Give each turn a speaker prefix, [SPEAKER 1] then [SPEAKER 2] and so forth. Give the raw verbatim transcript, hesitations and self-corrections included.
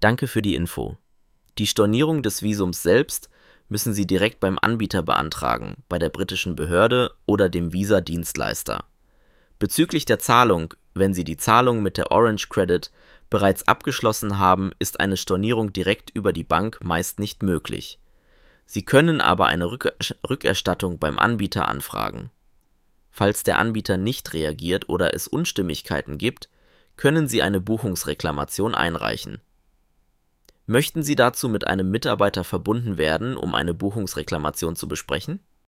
[SPEAKER 1] Danke für die Info. Die Stornierung des Visums selbst müssen Sie direkt beim Anbieter beantragen, bei der britischen Behörde oder dem Visa-Dienstleister. Bezüglich der Zahlung, wenn Sie die Zahlung mit der Orange Credit bereits abgeschlossen haben, ist eine Stornierung direkt über die Bank meist nicht möglich. Sie können aber eine Rückerstattung beim Anbieter anfragen. Falls der Anbieter nicht reagiert oder es Unstimmigkeiten gibt, können Sie eine Buchungsreklamation einreichen. Möchten Sie dazu mit einem Mitarbeiter verbunden werden, um eine Buchungsreklamation zu besprechen?